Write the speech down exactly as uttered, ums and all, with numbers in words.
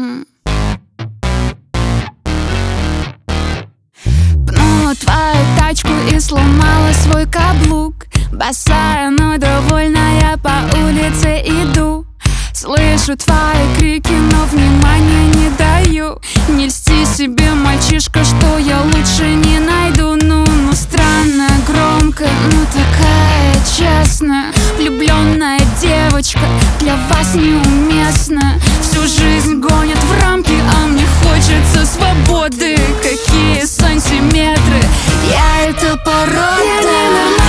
Угу. Пнула твою тачку и сломала свой каблук. Босая, но довольная, по улице иду. Слышу твои крики, но внимания не даю. Не льсти себе, мальчишка, что я лучше не найду. Ну, ну, странно, громко, ну такая честная. Влюбленная девочка для вас неуместна. Всю жизнь гонят в рамки, а мне хочется свободы. Какие сантиметры, я это порода.